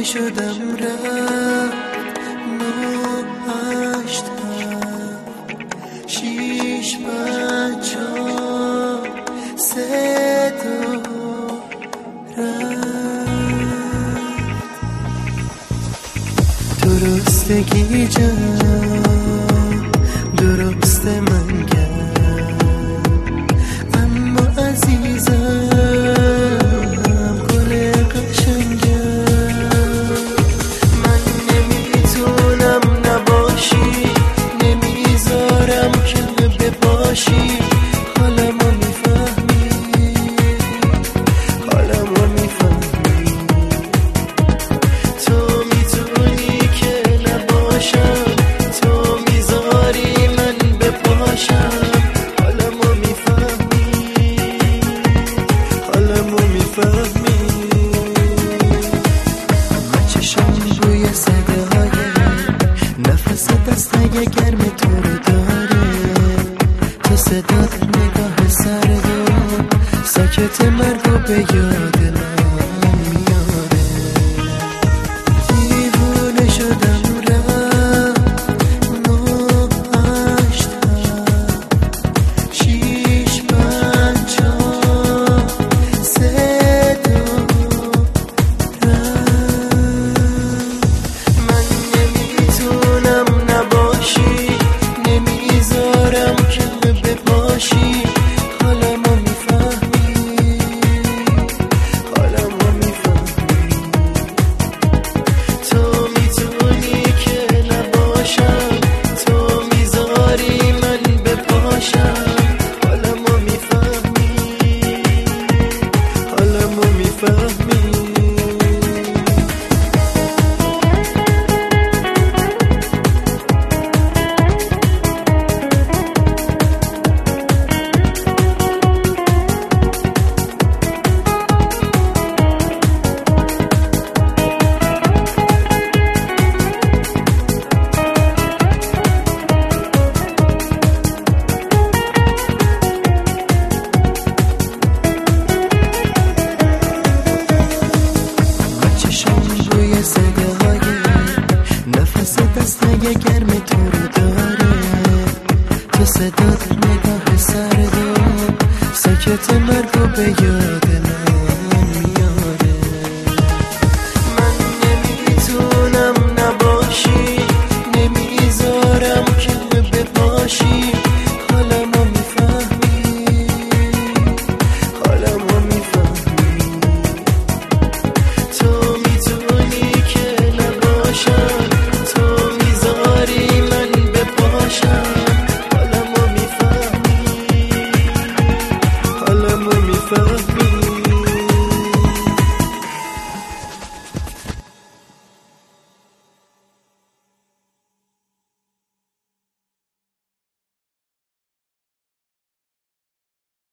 شدم رفت 9 8 6 5 4 3 2 رفت درستگی جان درست من کرد اما عزیزم گل قشنگم من نمیتونم نباشی نمیذارم که بباشی حالمو میفهمی حالمو میفهمی تو میتونی که نباشم تو میذاری من بپاشم حالمو میفهمی حالمو میفهمی من چشم روی صده های نفس دستای گرم تو رو داره تو صدات نگاه سرد و ساکت مرگو به یاد من میاره دیوونه شدم رفت 9 8 6 5 4 3 2 رفت من نمیتونم نباشی نمیذارم که بپاشی حالمو میفهمی حالمو میفهمی تو میتونی که نباشم تو میذاری من بپاشم حالمو میفهمی حالمو میفهمی روی صده های نفس دستای گرم تو رو داره تو صدات نگاه سرد و ساکت مرگو به یاد من